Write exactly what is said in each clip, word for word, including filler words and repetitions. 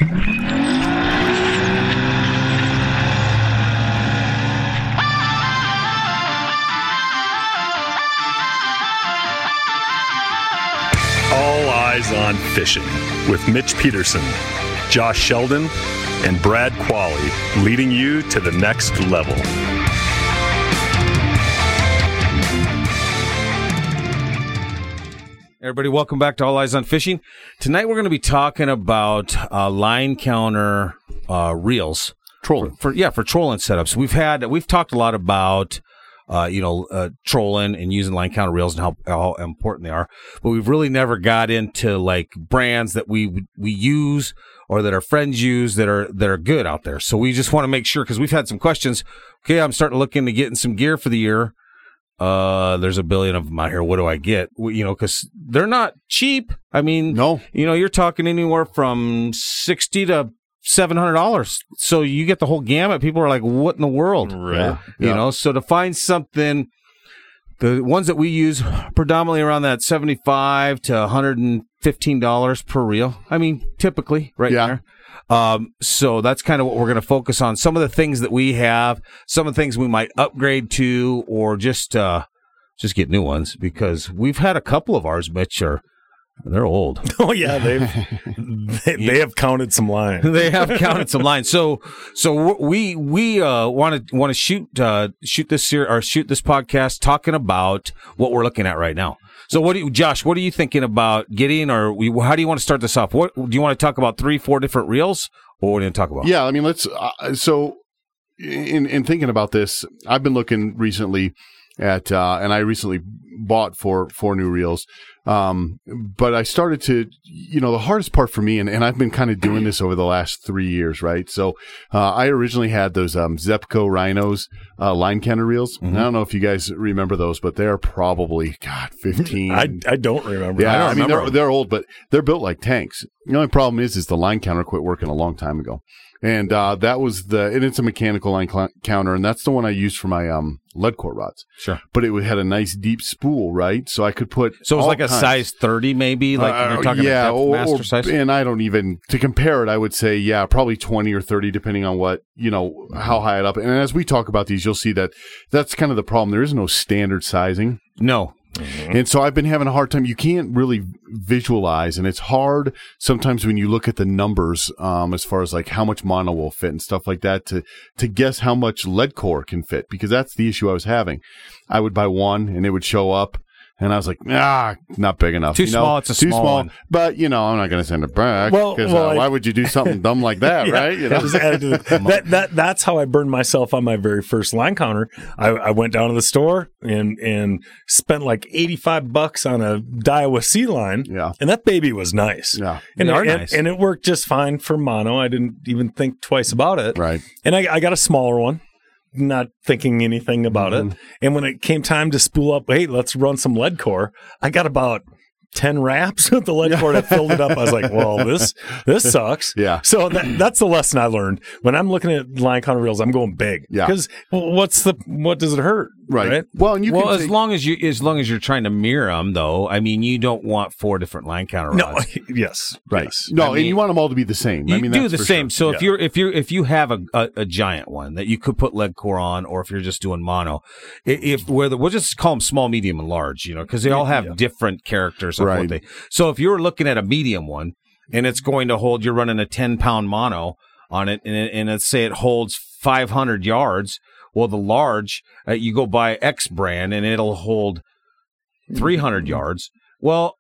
All Eyes on Fishing with Mitch Peterson, Josh Sheldon, and Brad Qualley, leading you to the next level. Everybody, welcome back to All Eyes on Fishing. Tonight we're going to be talking about uh, line counter uh, reels. Trolling. For, for, yeah, for trolling setups. We've had, we've talked a lot about Uh, you know, uh, trolling and using line counter reels and how, how important they are. But we've really never got into like brands that we we use or that our friends use that are that are good out there. So we just want to make sure, because we've had some questions. Okay, I'm starting to look into getting some gear for the year. Uh, there's a billion of them out here. What do I get? Well, you know, because they're not cheap. I mean, no, you know, you're talking anywhere from sixty to seven hundred dollars. So you get the whole gamut. People are like, what in the world? Right. Yeah. You Yeah. know, so to find something, the ones that we use predominantly around that seventy-five to one hundred fifteen dollars per reel. I mean, typically right Yeah. there. Um, so that's kind of what we're going to focus on. Some of the things that we have, some of the things we might upgrade to, or just, uh, just get new ones, because we've had a couple of ours, Mitch, are, they're old. Oh yeah, they've they, they have counted some lines. They have counted some lines. So, so we we uh, want to want to shoot uh, shoot this ser- or shoot this podcast talking about what we're looking at right now. So, what do you, Josh? What are you thinking about getting, or we, how do you want to start this off? What do you want to talk about? Three, four different reels, or what do you talk about? Yeah, I mean, let's. Uh, so, in in thinking about this, I've been looking recently at, uh, and I recently bought four four new reels. Um, but I started to, you know, the hardest part for me, and, and I've been kind of doing this over the last three years, right? So, uh, I originally had those, um, Zepco Rhinos, uh, line counter reels. Mm-hmm. I don't know if you guys remember those, but they're probably, God, fifteen. I, I don't remember. Yeah, I don't I, mean, remember they're, them. they're old, but they're built like tanks. The only problem is, is the line counter quit working a long time ago. And, uh, that was the, and it's a mechanical line cl- counter, and that's the one I used for my, um, lead core rods. Sure. But it had a nice deep spool, right? So I could put, So it was all like a kinds. size thirty, maybe, like Uh, you're talking yeah, a depth or, master or- size. and I don't even, to compare it, I would say, yeah, probably twenty or thirty, depending on what, you know, how high it up. And as we talk about these, you'll see that that's kind of the problem. There is no standard sizing. No. And so I've been having a hard time. You can't really visualize, and it's hard sometimes when you look at the numbers, um, as far as like how much mono will fit and stuff like that, to to guess how much lead core can fit, because that's the issue I was having. I would buy one, and it would show up, and I was like, ah, not big enough. Too you know? small, it's a too small small. one. But you know, I'm not going to send it back. Well, because well, uh, I- why would you do something dumb like that, Yeah, right? You know? just added to the- that, that, that's how I burned myself on my very first line counter. I, I went down to the store and, and spent like eighty-five bucks on a Daiwa C line. Yeah. And that baby was nice. Yeah. And, They are and, nice. and it worked just fine for mono. I didn't even think twice about it. Right. And I, I got a smaller one, not thinking anything about Mm-hmm. it. And when it came time to spool up, hey, let's run some lead core, I got about ten wraps with the lead core that filled it up. I was like, well, this this sucks. Yeah. So that, that's the lesson I learned. When I'm looking at line counter reels, I'm going big. Yeah. Because what's the what does it hurt? Right. Well, and you well, can as take- long as you as long as you're trying to mirror them, though, I mean, you don't want four different line counter No. rods. yes. right. Yes. No, I and mean, you want them all to be the same. You I mean, do that's the for same. sure. So if Yeah. you're if you're if you have a, a a giant one that you could put lead core on, or if you're just doing mono, i- if where the, we'll just call them small, medium, and large, you know, because they all have Yeah. different characters of Right. what they. So if you're looking at a medium one and it's going to hold, you're running a ten pound mono on it, and it, and let's say it holds five hundred yards. Well, the large, uh, you go buy X brand and it'll hold three hundred yards. Well,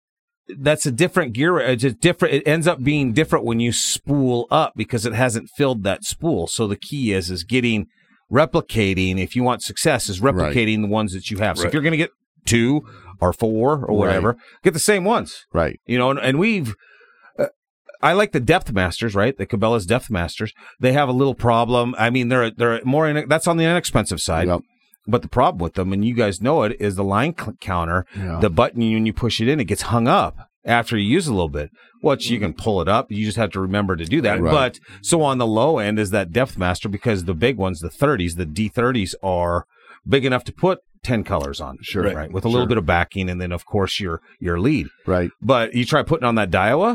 that's a different gear. It's a different. It ends up being different when you spool up because it hasn't filled that spool. So the key is is getting replicating. If you want success, is replicating the ones that you have. So Right. if you're going to get two or four or whatever, get the same ones. Right. You know, and, and we've. Uh, I like the Depth Masters, right? The Cabela's Depth Masters. They have a little problem. I mean, they're they're more. In, that's on the inexpensive side. Yep. But the problem with them, and you guys know it, is the line cl- counter. Yeah. The button, when you push it in, it gets hung up after you use it a little bit. Which you can pull it up. You just have to remember to do that. Right. But so on the low end is that Depth Master, because the big ones, the thirties, the D thirties, are big enough to put ten colors on. Sure. Right. right with a little Sure. bit of backing, and then of course your your lead. Right. But you try putting on that Daiwa,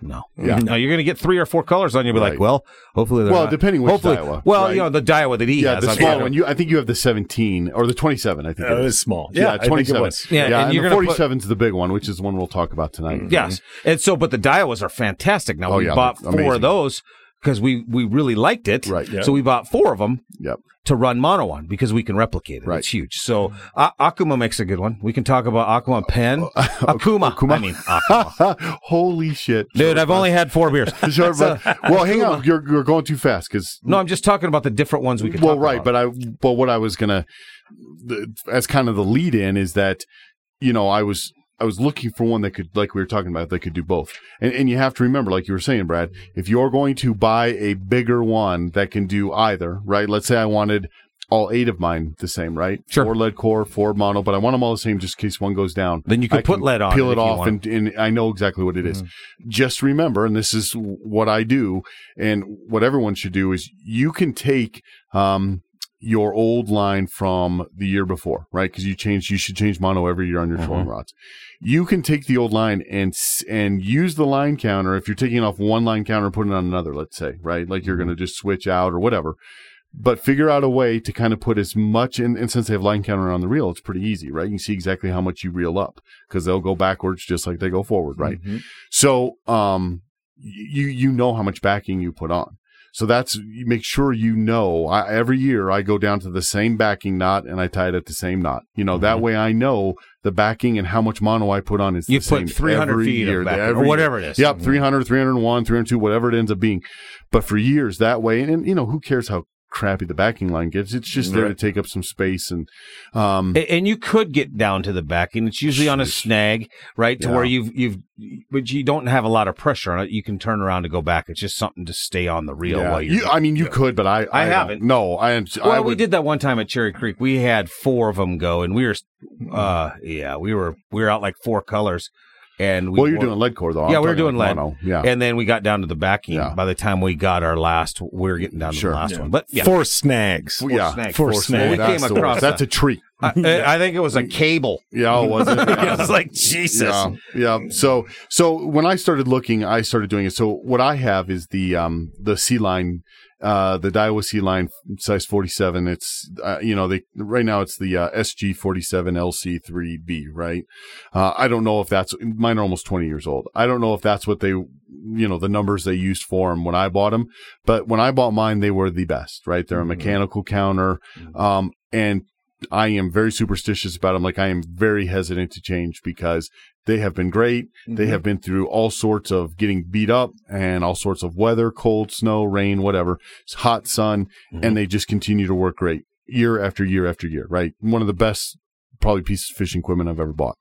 No, Yeah. no, you're going to get three or four colors on you. Be Right. like, well, hopefully, they're Well, not- depending which hopefully, Daiwa, Well, right? you know, the Daiwa that he Yeah, has. the I've small got- one. You, I think you have the seventeen or the twenty-seven. I think Oh, it it is. is small. Yeah, Yeah, I think it twenty-seven. was. Yeah, Yeah, and and, you're the gonna put- forty-seven is the big one, which is the one we'll talk about tonight. Yes, and so, but the Daiwas are fantastic. Now Oh, we yeah, bought they're four amazing. of those because we we really liked it. Right. Yeah. So we bought four of them. Yep. To run mono on because we can replicate it. Right. It's huge. So uh, Akuma makes a good one. We can talk about Akuma Pen. Akuma. Akuma. I mean, Akuma. Holy shit, Dude, I've only had four beers. Short So- bus. Well, hang on. You're you're going too fast because No, I'm just talking about the different ones we could well, talk right, about. but I but what I was gonna the, as kind of the lead in is that you know I was I was looking for one that could, like we were talking about, that could do both. And and you have to remember, like you were saying, Brad, if you're going to buy a bigger one that can do either, right? Let's say I wanted all eight of mine the same, right? Sure. Four lead core, four mono, but I want them all the same just in case one goes down. Then you could I put can lead on peel it it if you off, want. and, and I know exactly what it is. Mm-hmm. Just remember, and this is what I do, and what everyone should do is you can take um, your old line from the year before, right? Because you change, you should change mono every year on your Mhm. trolling rods. You can take the old line and s- and use the line counter if you're taking off one line counter and putting it on another. Let's say, right? Like you're going to just switch out or whatever. But figure out a way to kind of put as much in, and since they have line counter on the reel, it's pretty easy, right? You can see exactly how much you reel up because they'll go backwards just like they go forward, right? Mhm. So, um, you, you know how much backing you put on. So that's, you make sure you know, I, every year I go down to the same backing knot and I tie it at the same knot. You know, that Mhm. way I know the backing and how much mono I put on is You the same put three hundred every feet year, of backing, every or year. whatever it is. Yep, Mhm. three hundred, three hundred one, three hundred two, whatever it ends up being. But for years that way, and, and you know, who cares how crappy the backing line gets? It's just there to Right. take up some space. And um, A- And you could get down to the backing. It's usually on a Sheesh. snag, right? To Yeah. where you've you've, but you don't have a lot of pressure on it. You can turn around to go back. It's just something to stay on the reel yeah, while you're. you, I mean, you could, but I, I don't. haven't. No, I. am. well, I we would, did that one time at Cherry Creek. We had four of them go, and we were, uh, yeah, we were we were out like four colors, and we Well, you're were- doing lead core though. Yeah, I'm we were talking doing lead. mono. Yeah. and then we got down to the backing. Yeah. By the time we got our last, we were getting down to Sure. the last Yeah. one. But yeah, Four snags. Well, yeah, snag. Four Four snag. We That's came the across worst. That's a- a tree. I, I think it was a cable. Yeah, oh, was it? I was like, Jesus. Yeah, yeah. So, so when I started looking, I started doing it. So what I have is the um the C line, uh the Daiwa C line size forty-seven. It's uh, you know they right now it's the uh, S G forty-seven L C three B, right? Uh, I don't know if that's mine are almost twenty years old. I don't know if that's what they you know the numbers they used for them when I bought them, but when I bought mine, they were the best, right? They're a mechanical counter, um and I am very superstitious about them. Like I am very hesitant to change because they have been great. They have been through all sorts of getting beat up and all sorts of weather, cold, snow, rain, whatever, it's hot sun, and they just continue to work great year after year after year, right? One of the best probably pieces of fishing equipment I've ever bought.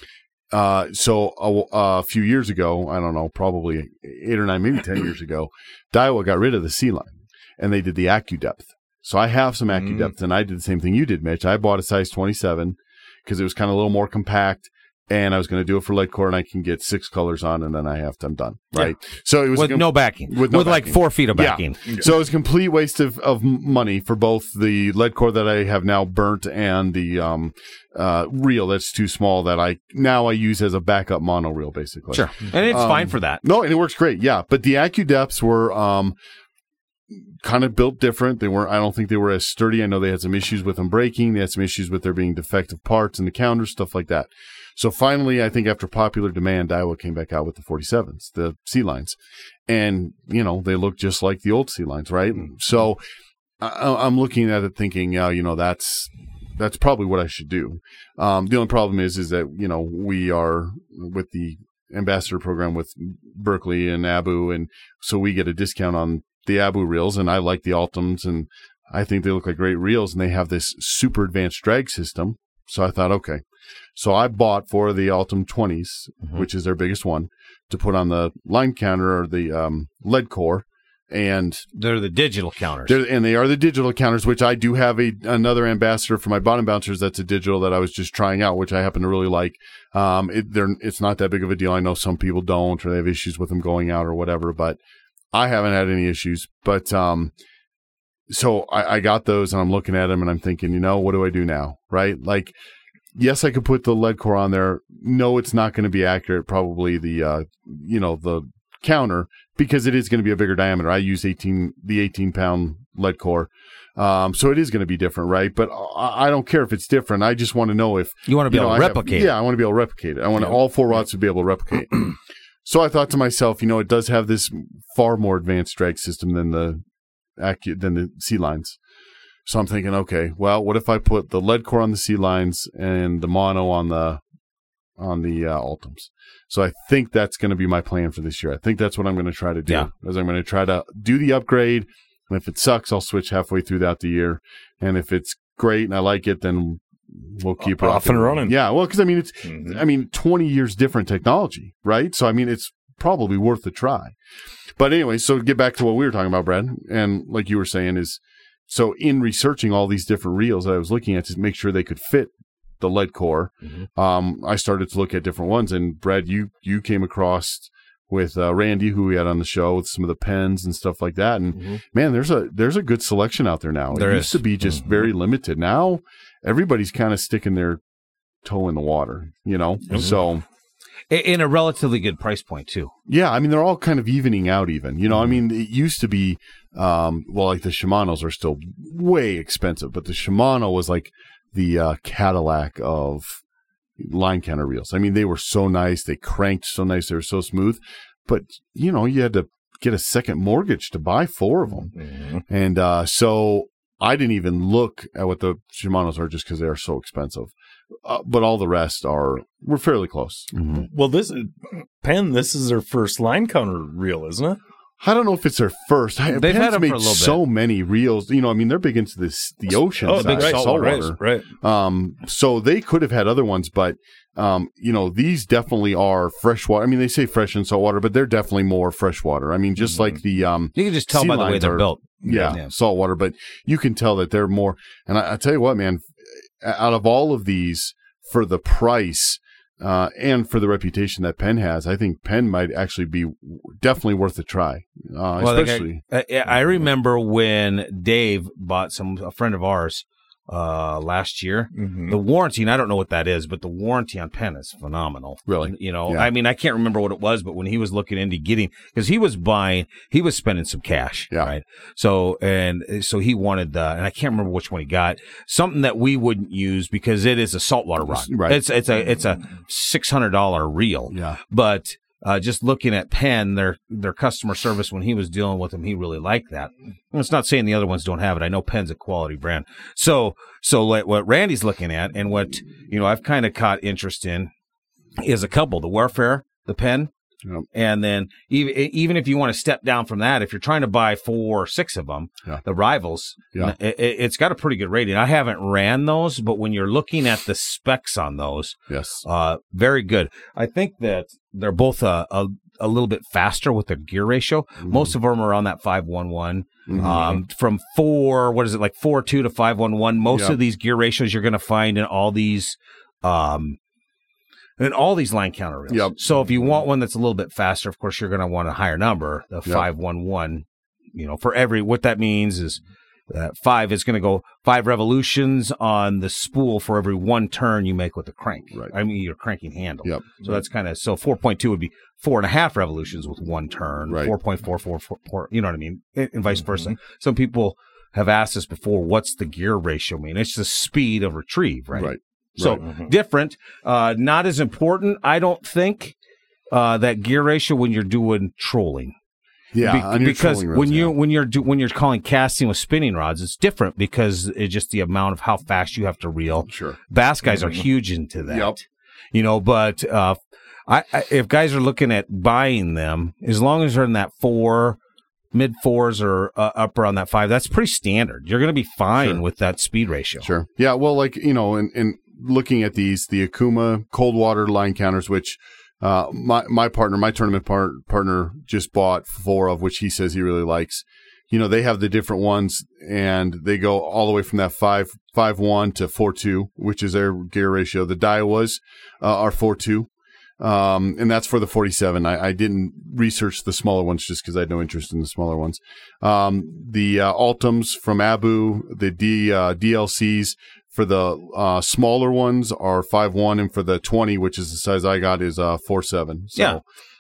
Uh, so a, a few years ago, I don't know, probably eight or nine, maybe ten years ago, Daiwa got rid of the C line and they did the AccuDepth. So I have some AccuDepth, and I did the same thing you did, Mitch. I bought a size twenty-seven because it was kind of a little more compact, and I was going to do it for lead core, and I can get six colors on, and then I have to, I'm done, right? So it was With com- no backing. with With, no like backing. four feet of Yeah. backing. So it was a complete waste of, of money for both the lead core that I have now burnt and the um, uh, reel that's too small that I now I use as a backup mono reel, basically. Sure. And it's Um, fine for that. No, and it works great. Yeah, but the AccuDepths were um, kind of built different. They weren't. I don't think they were as sturdy. I know they had some issues with them breaking. They had some issues with there being defective parts in the counters, stuff like that. So finally, I think after popular demand, Daiwa came back out with the forty-sevens, the C lines, and you know they look just like the old C lines, right? So I, I'm looking at it thinking, yeah, you know that's. That's probably what I should do. Um, the only problem is, is that, you know, we are with the ambassador program with Berkeley and Abu. And so we get a discount on the Abu reels, and I like the Ultims, and I think they look like great reels, and they have this super advanced drag system. So I thought, okay. So I bought for the Ultim twenties, Mhm. which is their biggest one, to put on the line counter or the um, lead core. And They're the digital counters. they're, and they are the digital counters, which I do have a another ambassador for my bottom bouncers that's a digital that I was just trying out, which I happen to really like. Um, it, they're, it's not that big of a deal. I know some people don't, or they have issues with them going out or whatever, but I haven't had any issues. But um, so I, I got those, and I'm looking at them, and I'm thinking, you know, what do I do now, right? Like, yes, I could put the lead core on there. No, it's not going to be accurate. Probably the uh, you know the counter because it is going to be a bigger diameter. I use eighteen the eighteen pound lead core. Um, so it is going to be different, right? But I, I don't care if it's different. I just want to know if you want to be you know, able to I replicate. Have, yeah, I want to be able to replicate it. I want yeah. all four rods to be able to replicate. So I thought to myself, you know, it does have this far more advanced drag system than the acu- than the Sea Lines. So I'm thinking, okay, well, what if I put the lead core on the Sea Lines and the mono on the on the uh, Ultims? So I think that's going to be my plan for this year. I think that's what I'm going to try to do. Yeah. Is I'm going to try to do the upgrade. And if it sucks, I'll switch halfway throughout the year. And if it's great and I like it, then we'll keep it off and running. Yeah, well, because I mean, it's mm-hmm. I mean, twenty years different technology, right? So I mean, it's probably worth a try. But anyway, so to get back to what we were talking about, Brad, and like you were saying, is so in researching all these different reels that I was looking at to make sure they could fit the lead core, mm-hmm. um, I started to look at different ones. And Brad, you you came across with uh, Randy, who we had on the show, with some of the pens and stuff like that. And mm-hmm. man, there's a there's a good selection out there now. There it is. used to be just mm-hmm. very limited. Now everybody's kind of sticking their toe in the water, you know. Mm-hmm. So in a relatively good price point too. Yeah, I mean they're all kind of evening out. Even you know, mm-hmm. I mean it used to be um, well, like the Shimanos are still way expensive, but the Shimano was like the uh, Cadillac of line counter reels. I mean, they were so nice. They cranked so nice. They were so smooth. But, you know, you had to get a second mortgage to buy four of them. Mm-hmm. And uh, so I didn't even look at what the Shimanos are just because they are so expensive. Uh, but all the rest are, we're fairly close. Mm-hmm. Well, this is, Penn, this is their first line counter reel, isn't it? I don't know if it's their first. They've Penn's had them made for a little so bit. many reels. You know, I mean, they're big into this the ocean, oh, side, big saltwater, right, right? Um, so they could have had other ones, but um, you know, these definitely are freshwater. I mean, they say fresh and saltwater, but they're definitely more freshwater. I mean, just mm-hmm. like the um, you can just tell by the way they're are, built. Yeah, yeah, saltwater, but you can tell that they're more. And I, I tell you what, man, out of all of these, for the price. Uh, and for the reputation that Penn has, I think Penn might actually be definitely worth a try. Uh, well, especially, like I, I remember when Dave bought some a friend of ours uh, last year. Mm-hmm. The warranty, and I don't know what that is, but the warranty on Penn is phenomenal. Really, you know, yeah. I mean, I can't remember what it was, but when he was looking into getting, because he was buying, he was spending some cash, yeah. right? So and so he wanted, uh, and I can't remember which one he got. Something that we wouldn't use because it is a saltwater rod. Right. It's it's a it's a six hundred dollar reel. Yeah, but. Uh, just looking at Penn, their their customer service when he was dealing with them, he really liked that. And it's not saying the other ones don't have it. I know Penn's a quality brand. So so like what Randy's looking at and what you know I've kind of caught interest in is a couple: the Warfare, the Penn, yep. and then even even if you want to step down from that, if you're trying to buy four or six of them, yeah. the Rivals, yeah. it, it's got a pretty good rating. I haven't ran those, but when you're looking at the specs on those, yes, uh, very good. I think that. They're both a, a a little bit faster with their gear ratio. Mm-hmm. Most of them are on that five one one. Mm-hmm. Um, from four, what is it, like four two to five one one. Most yep. of these gear ratios you're going to find in all these, um, in all these line counter reels. Yep. So if you want one that's a little bit faster, of course you're going to want a higher number, the yep. five one one. You know, for every what that means is. Uh, five is going to go five revolutions on the spool for every one turn you make with the crank. Right. I mean, your cranking handle. Yep. So that's kind of, so four point two would be four and a half revolutions with one turn. Right. four point four four four, you know what I mean? And, and vice versa. Mm-hmm. Some people have asked us before, what's the gear ratio mean? It's the speed of retrieve, right? Right. So right. Mm-hmm. different, uh, not as important, I don't think, uh, that gear ratio when you're doing trolling. Yeah, Be- because rods, when you yeah. when you're do, when you're calling casting with spinning rods, it's different because it's just the amount of how fast you have to reel. Sure, bass guys mm-hmm. are huge into that. Yep. You know, but uh, I, I if guys are looking at buying them, as long as they're in that four, mid fours or uh, up around that five, that's pretty standard. You're going to be fine sure. with that speed ratio. Sure. Yeah. Well, like you know, and in, in looking at these, the Akuma cold water line counters, which. Uh, my, my partner, my tournament par- partner just bought four of which he says he really likes. You know, they have the different ones and they go all the way from that five, five, one to four, two, which is their gear ratio. The Daiwas, uh, are four, two. Um, and that's for the forty-seven. I, I didn't research the smaller ones just because I had no interest in the smaller ones. Um, the, uh, Ultims from Abu, the D, uh, D L Cs, for the uh, smaller ones are five one, and for the twenty, which is the size I got, is uh, four seven. So, yeah.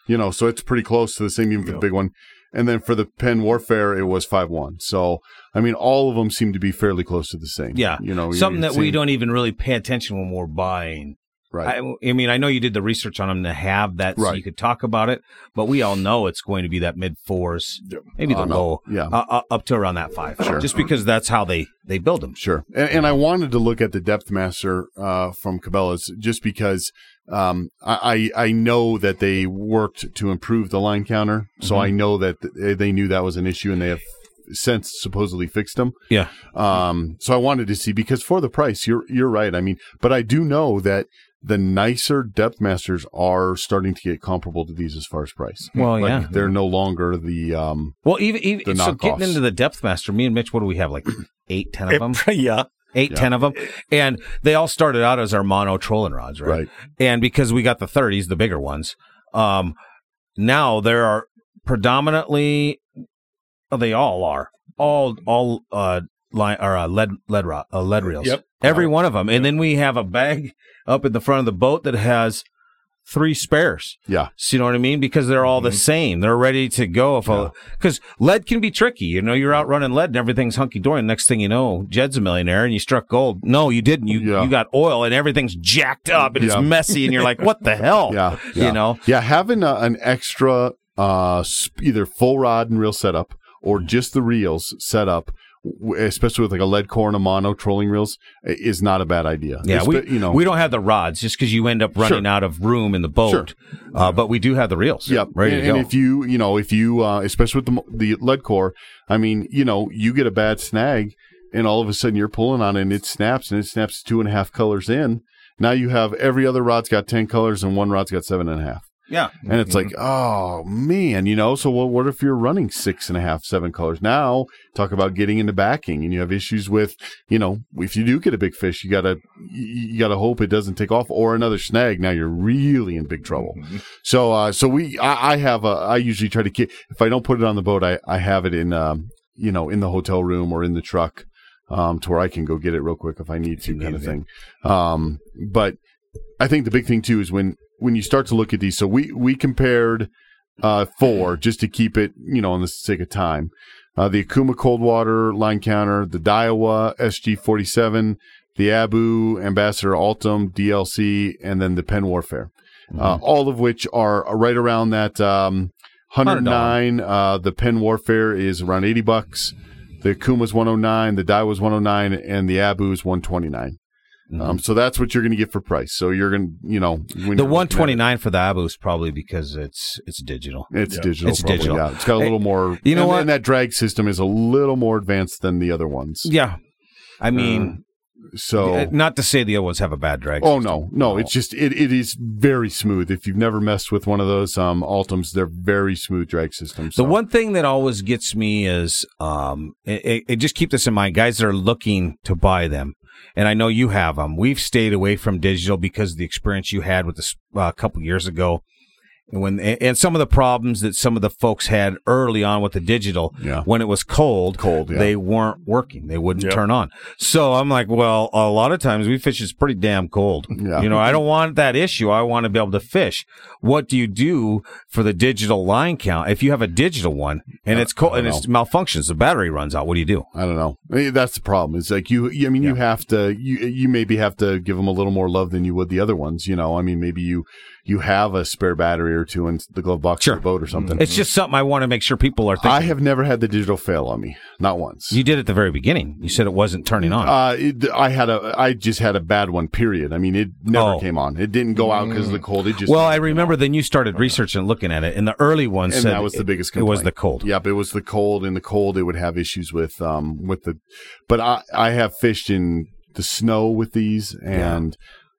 You know, so it's pretty close to the same even for Yeah. the big one. And then for the Penn Warfare, it was five one. So, I mean, all of them seem to be fairly close to the same. Yeah. You know, Something you're that we seeing- don't even really pay attention when we're buying. Right. I, I mean, I know you did the research on them to have that so Right. you could talk about it, but we all know it's going to be that mid fours, Yep. maybe the Uh, no. low, Yeah. uh, uh, up to around that five. Sure. Just because that's how they, they build them. Sure. And, and I wanted to look at the Depth Master uh, from Cabela's just because um, I, I know that they worked to improve the line counter. So Mhm. I know that th- they knew that was an issue and they have since supposedly fixed them. Yeah. Um, so I wanted to see because for the price, you're you're right. I mean, but I do know that the nicer Depth Masters are starting to get comparable to these as far as price. Well, Like, yeah. they're no longer the um, Well, even, even The so getting knockoffs. into the Depth Master, me and Mitch, what do we have? Like eight, ten of them? yeah. Eight, Yeah. ten of them. And they all started out as our mono trolling rods, right? right. And because we got the thirties, the bigger ones, um, now there are predominantly, oh, they all are, all, all, uh, line or uh, lead, lead, rod, uh, lead reels. Yep. Every one of them. And then we have a bag up in the front of the boat that has three spares. Yeah. So you know what I mean? Because they're all the same. They're ready to go. If a because lead can be tricky. You know, you're out running lead and everything's hunky dory. And next thing you know, Jed's a millionaire and you struck gold. No, you didn't. You Yeah. you got oil and everything's jacked up and Yeah. it's messy and you're like, what the hell? Yeah, yeah. You know? Yeah, having a, an extra uh, sp- either full rod and reel setup or just the reels set up, w- especially with like a lead core and a mono trolling reels, i- is not a bad idea. Yeah, Espe- we you know we don't have the rods just because you end up running Sure. out of room in the boat. Sure. Uh, but we do have the reels. Yep. ready and, to go. and if you, you know, if you, uh, especially with the mo- the lead core, I mean, you know, you get a bad snag, and all of a sudden you're pulling on it, and it snaps, and it snaps two and a half colors in. Now you have every other rod's got ten colors, and one rod's got seven and a half. yeah. And it's like, oh man, you know. So, well, what if you're running six and a half, seven colors? Now, talk about getting into backing, and you have issues with, you know, if you do get a big fish, you gotta, you gotta hope it doesn't take off or another snag. Now you're really in big trouble. So, uh, so we, I, I have a, I usually try to keep. If I don't put it on the boat, I, I have it in, um, you know, in the hotel room or in the truck, um, to where I can go get it real quick if I need to, kind of thing. Um, but I think the big thing too is when. When you start to look at these, so we we compared uh, four just to keep it, you know, on the sake of time. Uh, the Akuma Coldwater line counter, the Daiwa S G forty-seven, the Abu Ambassador Altum D L C, and then the Penn Warfare, uh, all of which are right around that um, one hundred nine. Uh, the Penn Warfare is around eighty bucks. The Akuma's one hundred nine, the Daiwa's one hundred nine, and the Abu's one hundred twenty-nine. Um, so that's what you're going to get for price. So you're going to, you know, when The you're one looking at twenty-nine for the Abu is probably because it's it's digital. it, it's Yeah. digital. It's probably, digital. Yeah, it's got a Hey, little more. you know and, what? And that drag system is a little more advanced than the other ones. Yeah. I mean, So, uh, not to say the other ones have a bad drag. oh system. no, no, it's just it, it is very smooth. If you've never messed with one of those um Altums, they're very smooth drag systems. The So. one thing that always gets me is, um, it, it, it just keep this in mind, guys that are looking to buy them. And I know you have them. We've stayed away from digital because of the experience you had with this uh, a couple years ago. And when and some of the problems that some of the folks had early on with the digital, Yeah. when it was cold, Cold, yeah. they weren't working. They wouldn't Yep. turn on. So I'm like, well, a lot of times we fish is pretty damn cold. Yeah. You know, I don't want that issue. I want to be able to fish. What do you do for the digital line count? If you have a digital one and it's cold I and don't it malfunctions, the battery runs out. What do you do? I don't know. I mean, that's the problem. It's like you. I mean, you have to. You you maybe have to give them a little more love than you would the other ones. You know, I mean, maybe you you have a spare battery or two in the glove box Sure. of the boat or something. It's just something I want to make sure people are thinking. I have never had the digital fail on me, not once. You did at the very beginning. You said it wasn't turning on. Uh, it, I had a, I just had a bad one. Period. I mean, it never Oh. came on. It didn't go out because of the cold. It just well, I remember then you started researching and looking at it, and the early ones and said that was the it- biggest It was complaint. the cold. Yep, it was the cold. In the cold, it would have issues with um with the, but I I have fished in the snow with these, and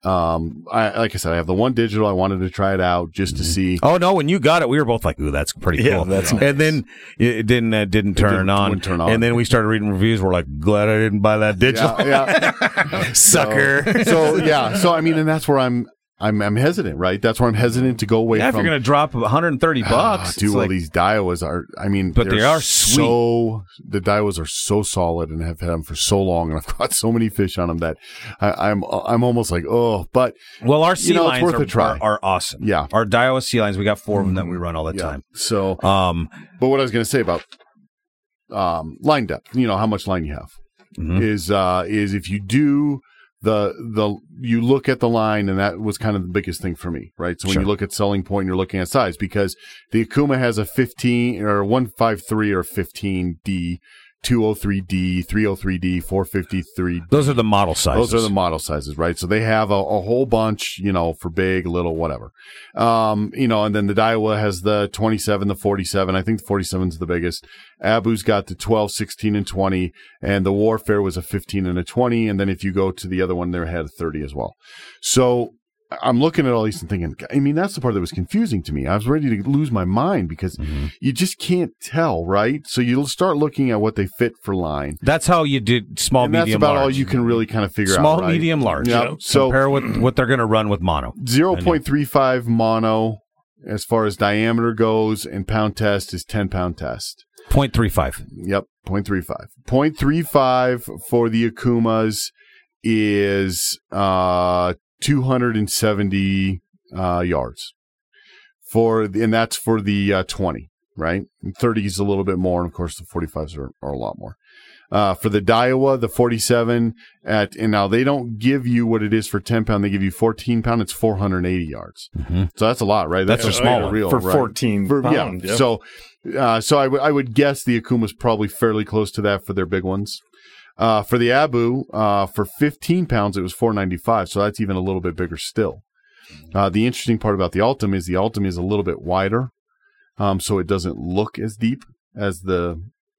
um I like I said, I have the one digital. I wanted to try it out just to see. Oh no! When you got it, we were both like, "Ooh, that's pretty Yeah, cool." that's and then it didn't uh, didn't turn didn't- on. wouldn't turn on. And then we started reading reviews. We're like, "Glad I didn't buy that digital." Yeah, yeah. Sucker. So, so yeah, so I mean, and that's where I'm. I'm I'm hesitant, right? That's where I'm hesitant to go away Yeah, if from. you're going to drop one hundred thirty bucks, Ah, it's dude, well, like- these Daiwas are, I mean, But they they're are sweet. so, the Daiwas are so solid and have had them for so long, and I've caught so many fish on them that I, I'm I'm almost like, oh, but well, our sea you know, it's lines worth are, a try. are, are awesome. Yeah. Our Daiwa sea lines, we got four of them that we run all the yeah. time. So, Um, but what I was going to say about um, line depth, you know, how much line you have, mhm. is uh, is if you do the the you look at the line, and that was kind of the biggest thing for me, right? So when Sure. you look at selling point, you're looking at size, because the Akuma has a fifteen or one fifty-three or fifteen D, two oh three D, three oh three D, four fifty-three D. Those are the model sizes. Those are the model sizes, right? So they have a, a whole bunch, you know, for big, little, whatever. Um, you know, and then the Daiwa has the twenty-seven, the forty-seven. I think the forty-seven is the biggest. Abu's got the twelve, sixteen, and twenty. And the Warfare was a fifteen and a twenty. And then if you go to the other one, they had a thirty as well. So I'm looking at all these and thinking, I mean, that's the part that was confusing to me. I was ready to lose my mind because Mhm. you just can't tell, right? So you'll start looking at what they fit for line. That's how you did small, And that's medium, about large. all you can really kind of figure Small, out. Right? medium, large. Yeah. You know, So compare with what they're going to run with mono. zero point three five mono as far as diameter goes, and pound test is ten pound test. point three five. Yep, zero point three five. zero point three five for the Akumas is uh, two hundred seventy uh, yards. For the, and that's for the uh, twenty, right? And thirty is a little bit more, and of course the forty-fives are, are a lot more. Uh, for the Daiwa, the forty-seven at, and now they don't give you what it is for ten pound. They give you fourteen pound. It's four hundred eighty yards. Mm-hmm. So that's a lot, right? That's a small one. reel for right? fourteen For- pound. Yeah. Yep. So, uh, so I would I would guess the Akuma's probably fairly close to that for their big ones. Uh, for the Abu, uh, for fifteen pounds, it was four ninety-five. So that's even a little bit bigger still. Uh, the interesting part about the Ultim is the Ultim is a little bit wider, um, so it doesn't look as deep as the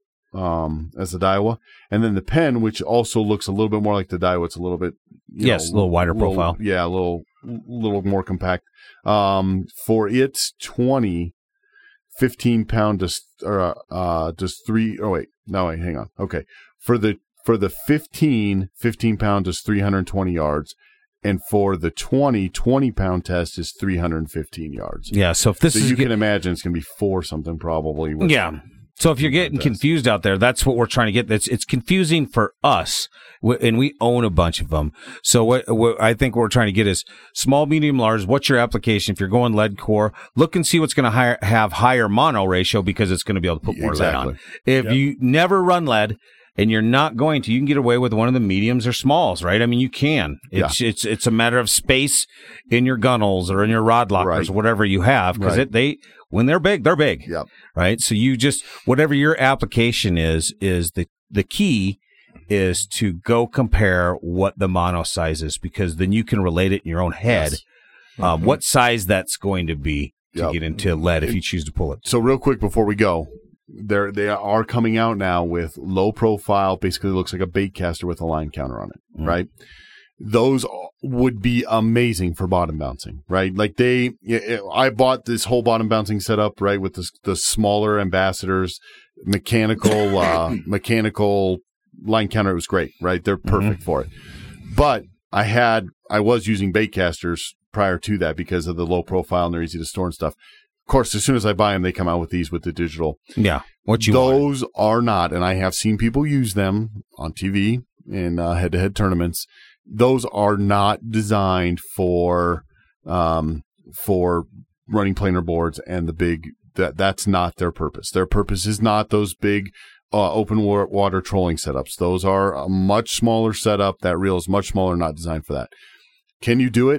um, as the Daiwa. And then the Pen, which also looks a little bit more like the Daiwa, it's a little bit you Yes, know, a little wider little- profile. Yeah, a little little more compact. Um, for its twenty, fifteen pound does or uh does three oh wait no wait hang on okay for the for the fifteen, fifteen pound does three hundred twenty yards, and for the twenty, twenty pound test is three hundred fifteen yards. Yeah. So if this So is you get- can imagine it's going to be four something probably. with- yeah. So if you're getting confused out there, that's what we're trying to get. It's it's confusing for us, w- and we own a bunch of them. So what, what I think we're trying to get is small, medium, large. What's your application? If you're going lead core, look and see what's going to have higher mono ratio because it's going to be able to put more Exactly. lead on. If Yep. you never run lead and you're not going to, you can get away with one of the mediums or smalls, right? I mean, you can. It's it's it's a matter of space in your gunnels or in your rod lockers, Right. whatever you have, because Right. it they. When they're big, they're big. Yep. Right. So you just, whatever your application is, is the, the key is to go compare what the mono size is, because then you can relate it in your own head, Yes. uh, what size that's going to be to Yep. get into lead if you choose to pull it. So real quick before we go, they're they are coming out now with low profile, basically looks like a bait caster with a line counter on it, Mm. right? Those would be amazing for bottom bouncing, right? Like they, I bought this whole bottom bouncing setup, right, with the the smaller ambassadors, mechanical, uh, mechanical line counter. It was great, right? They're perfect for it. But I had, I was using bait casters prior to that because of the low profile and they're easy to store and stuff. Of course, as soon as I buy them, they come out with these with the digital. Yeah. What you want. Those are not, and I have seen people use them on T V in uh, head-to-head tournaments. Those are not designed for um, for running planer boards and the big. That that's not their purpose. Their purpose is not those big uh, open wa- water trolling setups. Those are a much smaller setup. That reel is much smaller, not designed for that. Can you do it?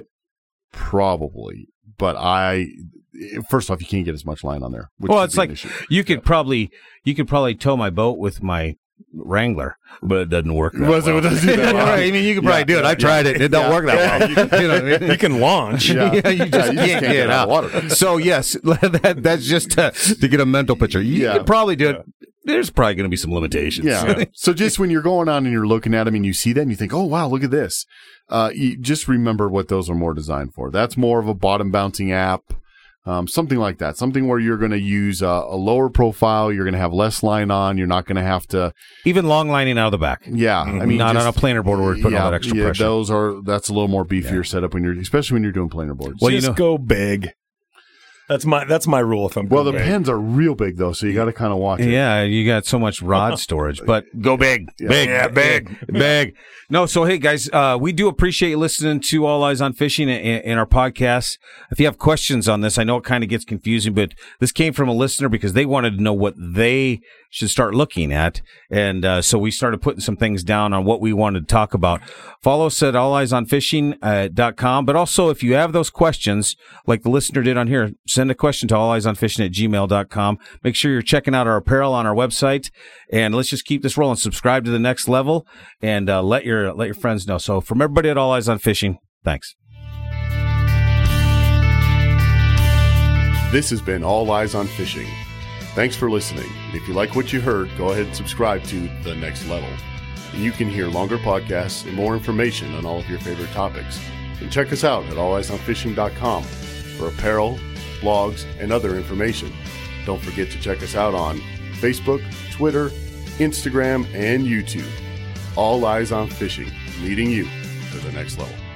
Probably, but I. First off, you can't get as much line on there. Which Well, would it's be an like issue. you could probably you could probably tow my boat with my Wrangler, but it doesn't work. That Well, so well. it doesn't do that well. I mean, you could probably Yeah, do it. I yeah, tried it; it don't yeah. work that Yeah, well. you can- You know what I mean? You can launch. Yeah. Yeah, you just, Yeah, can't, get it out. of water. So yes, that, that's just to, to get a mental picture. You Yeah. could probably do it. There's probably going to be some limitations. Yeah. So just when you're going on and you're looking at them and you see that and you think, oh, wow, look at this. Uh, you just remember what those are more designed for. That's more of a bottom bouncing app. Um, something like that, something where you're going to use a, a lower profile. You're going to have less line on. You're not going to have to even long lining out of the back. Yeah, mm-hmm. I mean, not just, on a planer board where we put yeah, all that extra yeah, pressure. Those are that's a little more beefier yeah. setup when you're, especially when you're doing planer boards. Well, just you know, go big. That's my that's my rule. If I'm well, the big. pens are real big though, so you got to kind of watch it. Yeah, you got so much rod storage, but go big, yeah. big, yeah, big, big. No, so hey guys, uh, we do appreciate you listening to All Eyes on Fishing in, in our podcast. If you have questions on this, I know it kind of gets confusing, but this came from a listener because they wanted to know what they should start looking at, and uh, so we started putting some things down on what we wanted to talk about. Follow us at all eyes on fishing dot com, but also if you have those questions, like the listener did on here, send a question to all eyes on fishing at gmail dot com. Make sure you're checking out our apparel on our website, and let's just keep this rolling. Subscribe to the next level, and uh, let your let your friends know. So from everybody at All Eyes on Fishing, thanks. This has been All Eyes on Fishing. Thanks for listening. If you like what you heard, go ahead and subscribe to The Next Level. And you can hear longer podcasts and more information on all of your favorite topics. And check us out at all eyes on fishing dot com for apparel, blogs, and other information. Don't forget to check us out on Facebook, Twitter, Instagram, and YouTube. All Eyes on Fishing, leading you to the next level.